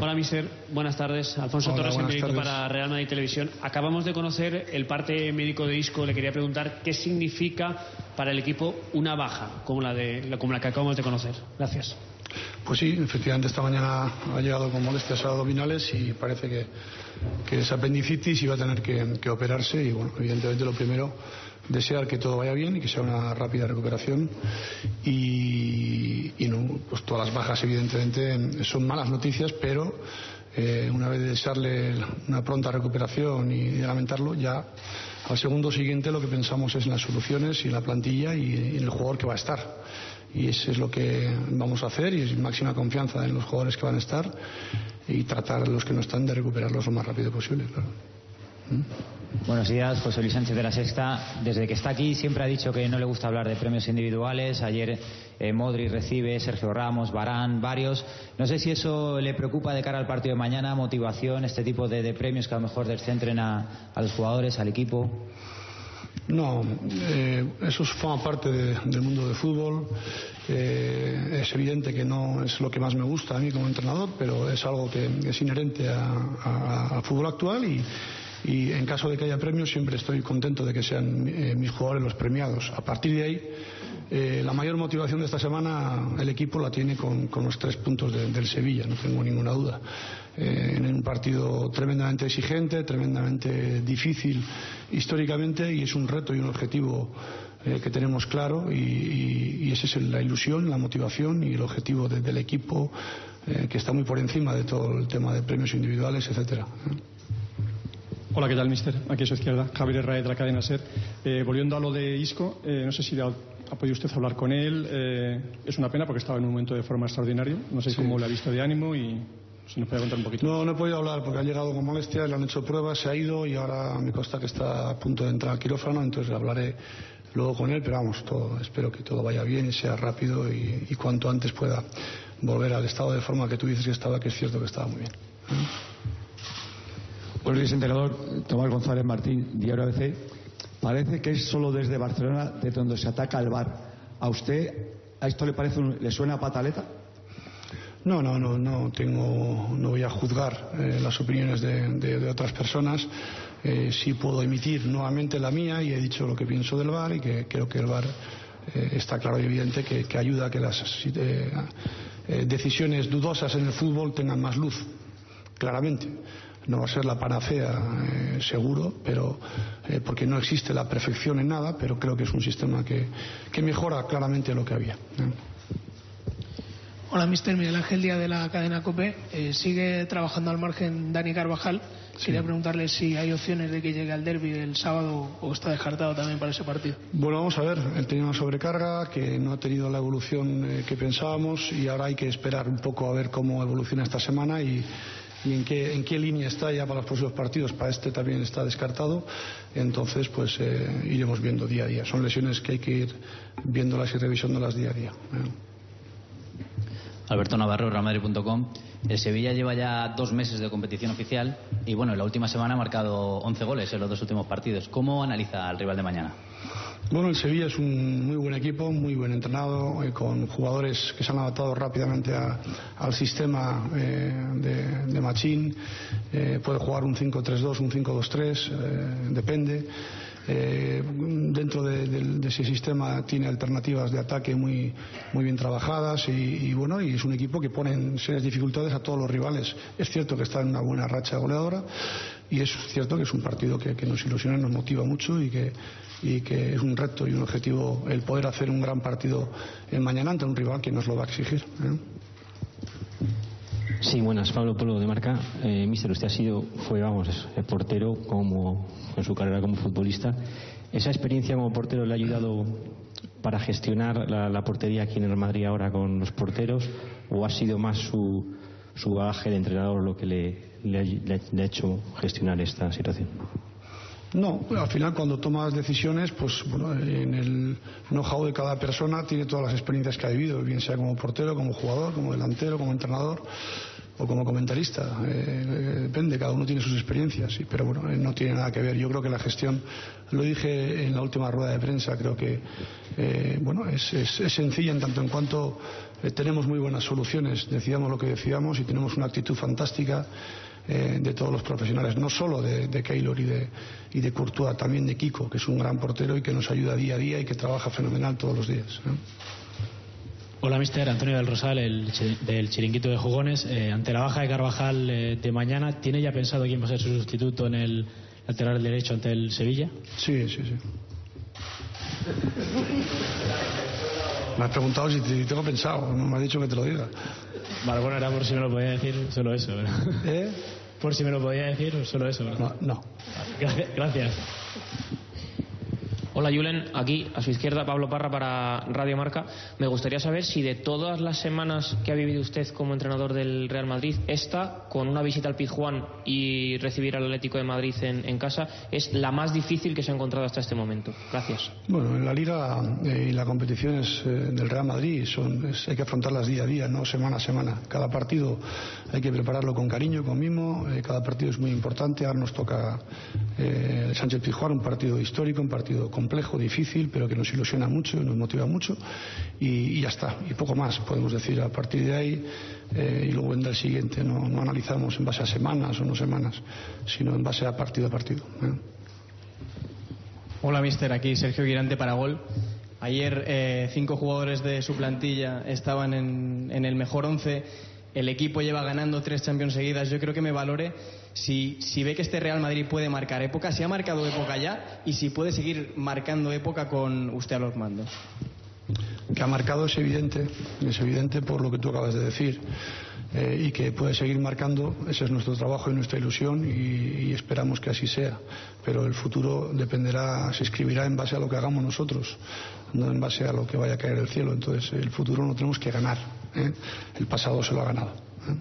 Hola, mister. Buenas tardes. Alfonso Torres, en directo para Real Madrid Televisión. Acabamos de conocer el parte médico de Isco. Le quería preguntar qué significa para el equipo una baja como la que acabamos de conocer. Gracias. Pues sí, efectivamente esta mañana ha llegado con molestias abdominales y parece que es apendicitis y va a tener que operarse. Y bueno, evidentemente lo primero, desear que todo vaya bien y que sea una rápida recuperación. Y no, pues todas las bajas evidentemente son malas noticias, pero una vez de desearle una pronta recuperación y lamentarlo, ya al segundo siguiente lo que pensamos es en las soluciones y en la plantilla y en el jugador que va a estar. Y eso es lo que vamos a hacer, y es máxima confianza en los jugadores que van a estar y tratar a los que no están de recuperarlos lo más rápido posible, claro. Buenos días, José Luis Sánchez de La Sexta. Desde que está aquí siempre ha dicho que no le gusta hablar de premios individuales. Ayer Modric recibe, Sergio Ramos, Varane, varios. No sé si eso le preocupa de cara al partido de mañana, motivación, este tipo de premios que a lo mejor descentren a los jugadores, al equipo. No, eso forma parte del mundo del fútbol. Es evidente que no es lo que más me gusta a mí como entrenador, pero es algo que es inherente al fútbol actual y en caso de que haya premios siempre estoy contento de que sean mis jugadores los premiados. A partir de ahí, la mayor motivación de esta semana el equipo la tiene con los 3 puntos del Sevilla, no tengo ninguna duda. En un partido tremendamente exigente, tremendamente difícil históricamente, y es un reto y un objetivo que tenemos claro, y esa es la ilusión, la motivación y el objetivo del equipo, que está muy por encima de todo el tema de premios individuales, etcétera. Hola, ¿qué tal, mister? Aquí a su izquierda, Javier Herrera de la cadena SER. Volviendo a lo de Isco, no sé si ha podido usted hablar con él. Es una pena porque estaba en un momento de forma extraordinario. No sé cómo le ha visto de ánimo y si nos puede contar un poquito. No he podido hablar porque ha llegado con molestias, le han hecho pruebas, se ha ido y ahora me consta que está a punto de entrar al quirófano, entonces hablaré luego con él, pero vamos, espero que todo vaya bien y sea rápido y cuanto antes pueda volver al estado de forma que tú dices que estaba, que es cierto que estaba muy bien. Buenos días, entrenador. Tomás González Martín, Diario ABC. Parece que es solo desde Barcelona de donde se ataca el VAR. ¿A usted a esto le suena a pataleta? No voy a juzgar las opiniones de otras personas. Sí puedo emitir nuevamente la mía y he dicho lo que pienso del VAR y que creo que el VAR está claro y evidente que ayuda a que las decisiones dudosas en el fútbol tengan más luz, claramente. No va a ser la panacea, seguro, pero porque no existe la perfección en nada, pero creo que es un sistema que mejora claramente lo que había. Hola, mister. Miguel Ángel Díaz de la cadena COPE. Sigue trabajando al margen Dani Carvajal. Sí. Quería preguntarle si hay opciones de que llegue al derbi el sábado o está descartado también para ese partido. Bueno, vamos a ver. Él tenía una sobrecarga que no ha tenido la evolución que pensábamos y ahora hay que esperar un poco a ver cómo evoluciona esta semana y en qué línea está ya para los próximos partidos. Para este también está descartado, entonces pues iremos viendo día a día. Son lesiones que hay que ir viéndolas y revisándolas día a día. Alberto Navarro, realmadrid.com. El Sevilla lleva ya 2 meses de competición oficial y bueno, en la última semana ha marcado 11 goles en los 2 últimos partidos. ¿Cómo analiza al rival de mañana? Bueno, el Sevilla es un muy buen equipo, muy buen entrenado, con jugadores que se han adaptado rápidamente al sistema de Machín. Puede jugar un 5-3-2, un 5-2-3, depende. Dentro de ese sistema tiene alternativas de ataque muy bien trabajadas y bueno, y es un equipo que pone en serias dificultades a todos los rivales. Es cierto que está en una buena racha goleadora y es cierto que es un partido que nos ilusiona, nos motiva mucho y que es un reto y un objetivo el poder hacer un gran partido mañana ante un rival que nos lo va a exigir. Sí, buenas, Pablo Polo de Marca. Mister, usted fue portero en su carrera como futbolista. ¿Esa experiencia como portero le ha ayudado para gestionar la portería aquí en el Madrid ahora con los porteros, o ha sido más su bagaje de entrenador lo que le ha hecho gestionar esta situación? No, al final cuando tomas decisiones, pues bueno, en el know-how de cada persona tiene todas las experiencias que ha vivido, bien sea como portero, como jugador, como delantero, como entrenador o como comentarista. Depende, cada uno tiene sus experiencias, pero bueno, no tiene nada que ver. Yo creo que la gestión, lo dije en la última rueda de prensa, creo que es sencilla en tanto en cuanto tenemos muy buenas soluciones, decidamos lo que decidamos, y tenemos una actitud fantástica de todos los profesionales, no solo de Keylor y de Courtois, también de Kiko, que es un gran portero y que nos ayuda día a día y que trabaja fenomenal todos los días. Hola, mister. Antonio del Rosal, del Chiringuito de Jugones. Ante la baja de Carvajal de mañana, ¿tiene ya pensado quién va a ser su sustituto en el lateral derecho ante el Sevilla? Sí. Me has preguntado si tengo pensado, no me has dicho que te lo diga. Vale, bueno, era por si me lo podía decir, solo eso, ¿verdad? Por si me lo podía decir, solo eso, ¿verdad? No. Gracias. Hola, Julen, aquí a su izquierda Pablo Parra para Radio Marca. Me gustaría saber si de todas las semanas que ha vivido usted como entrenador del Real Madrid, esta, con una visita al Pizjuán y recibir al Atlético de Madrid en casa, es la más difícil que se ha encontrado hasta este momento. Gracias. Bueno, en la Liga y las competiciones del Real Madrid hay que afrontarlas día a día, no semana a semana. Cada partido hay que prepararlo con cariño, con mimo. Cada partido es muy importante. Ahora nos toca el Sánchez Pizjuán, un partido histórico, un partido complejo, difícil, pero que nos ilusiona mucho, nos motiva mucho, y ya está, y poco más podemos decir a partir de ahí. Y luego vendrá el siguiente. No analizamos en base a semanas o no semanas, sino en base a partido. Hola, mister, aquí Sergio Guirante para Gol. Ayer 5 jugadores de su plantilla estaban en el mejor 11. El equipo lleva ganando 3 Champions seguidas. Yo creo que me valore si ve que este Real Madrid puede marcar época, si ha marcado época ya, y si puede seguir marcando época con usted a los mandos. Que ha marcado es evidente por lo que tú acabas de decir, y que puede seguir marcando. Ese es nuestro trabajo y nuestra ilusión, y esperamos que así sea, pero el futuro se escribirá en base a lo que hagamos nosotros, no en base a lo que vaya a caer del cielo. Entonces el futuro no tenemos que ganar, el pasado se lo ha ganado.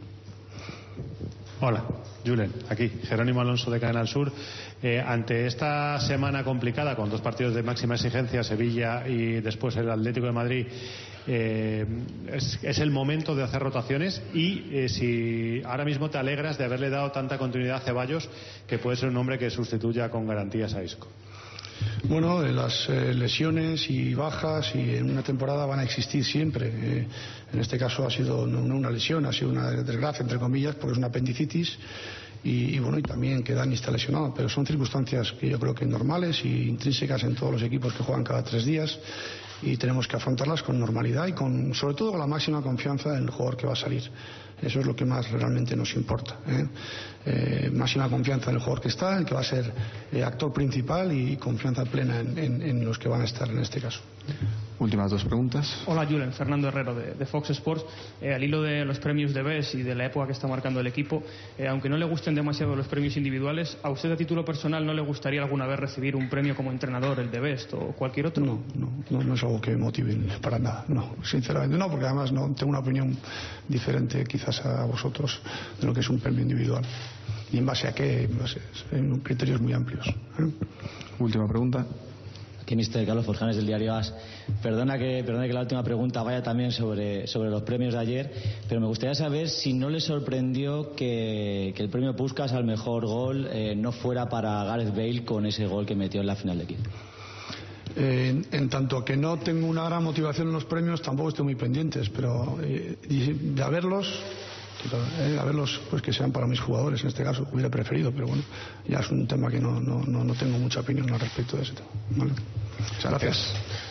Hola, Julen, aquí Jerónimo Alonso de Canal Sur. Ante esta semana complicada, con 2 partidos de máxima exigencia, Sevilla y después el Atlético de Madrid, es el momento de hacer rotaciones, y si ahora mismo te alegras de haberle dado tanta continuidad a Ceballos, que puede ser un hombre que sustituya con garantías a Isco. Bueno, las lesiones y bajas y en una temporada van a existir siempre. En este caso ha sido no una lesión, ha sido una desgracia, entre comillas, porque es una apendicitis, y también que Dani está lesionado, pero son circunstancias que yo creo que normales y intrínsecas en todos los equipos que juegan cada 3 días, y tenemos que afrontarlas con normalidad y sobre todo con la máxima confianza en el jugador que va a salir. Eso es lo que más realmente nos importa. Máxima confianza en el jugador que está, en el que va a ser actor principal, y confianza plena en los que van a estar en este caso. Últimas 2 preguntas. Hola, Julen, Fernando Herrero de Fox Sports. Al hilo de los premios de BES y de la época que está marcando el equipo, aunque no le gusten demasiado los premios individuales, ¿a usted a título personal no le gustaría alguna vez recibir un premio como entrenador, el de BEST o cualquier otro? No es algo que me motive para nada, no, sinceramente no, porque además no tengo una opinión diferente quizás a vosotros de lo que es un premio individual. ¿Y en base a qué? En criterios muy amplios. Última pregunta. Aquí mister Carlos Forjanes del diario AS. Perdone que la última pregunta vaya también sobre los premios de ayer, pero me gustaría saber si no le sorprendió que el premio Puskás al mejor gol no fuera para Gareth Bale con ese gol que metió en la final de aquí. En tanto que no tengo una gran motivación en los premios, tampoco estoy muy pendientes, pero de haberlos, pues que sean para mis jugadores. En este caso hubiera preferido, pero bueno, ya es un tema que no tengo mucha opinión al respecto de ese tema, ¿vale? Muchas gracias.